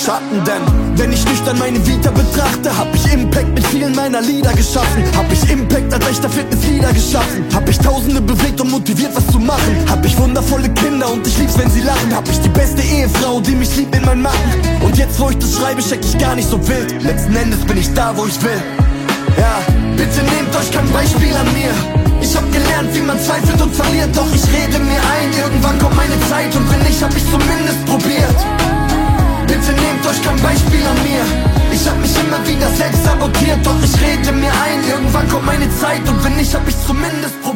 Schatten, denn wenn ich nüchtern meine Vita betrachte, hab ich Impact mit vielen meiner Lieder geschaffen. Hab ich Impact als echter Fitnessleader geschaffen. Hab ich Tausende bewegt und motiviert, was zu machen. Hab ich wundervolle Kinder und ich lieb's, wenn sie lachen. Hab ich die beste Ehefrau, die mich liebt in meinen Macken. Und jetzt, wo ich das schreibe, check ich gar nicht so wild. Letzten Endes bin ich da, wo ich will. Ja, bitte nehmt euch kein Beispiel an mir. Ich hab gelernt, wie man zweifelt und verliert. Doch ich rede mir ein, irgendwann kommt meine Zeit. Und wenn nicht, hab ich zumindest probiert. Bitte nehmt euch kein Beispiel an mir. Ich hab mich immer wieder selbst sabotiert. Doch ich rede mir ein, irgendwann kommt meine Zeit. Und wenn nicht, hab ich zumindest probiert.